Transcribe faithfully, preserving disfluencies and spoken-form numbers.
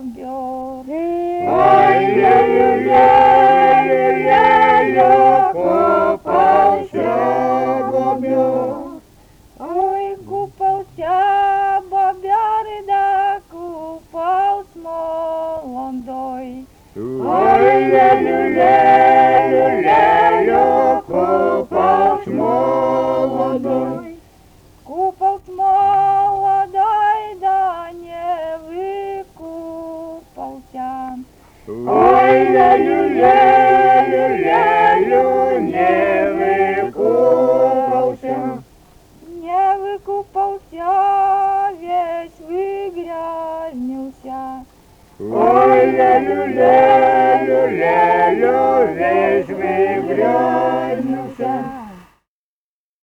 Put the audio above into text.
бобер. Ой, ле-ле-ле-ле-ле, купался бобер. Ой, купался бобер, да купался молодой. Ой, ле-ле-ле-ле-ле, купался молодой. Купался молодой, да не выкупался. Ой, ле-лю-ле-лю-ле-лю, не выкупался. Не выкупался, весь выгрязнился. Ой, ле-лю-ле-лю-ле-лю, весь выгрязнился.